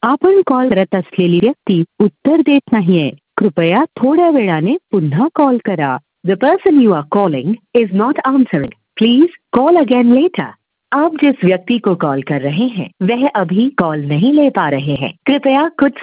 आपण कॉल करत असलेली व्यक्ती उत्तर देत नाहीये. कृपया थोड्या वेळाने पुन्हा कॉल करा. The person you are calling is not answering. Please call again later. आप जिस व्यक्ति को कॉल कर रहे हैं वह अभी कॉल नहीं ले पा रहे हैं. कृपया कुछ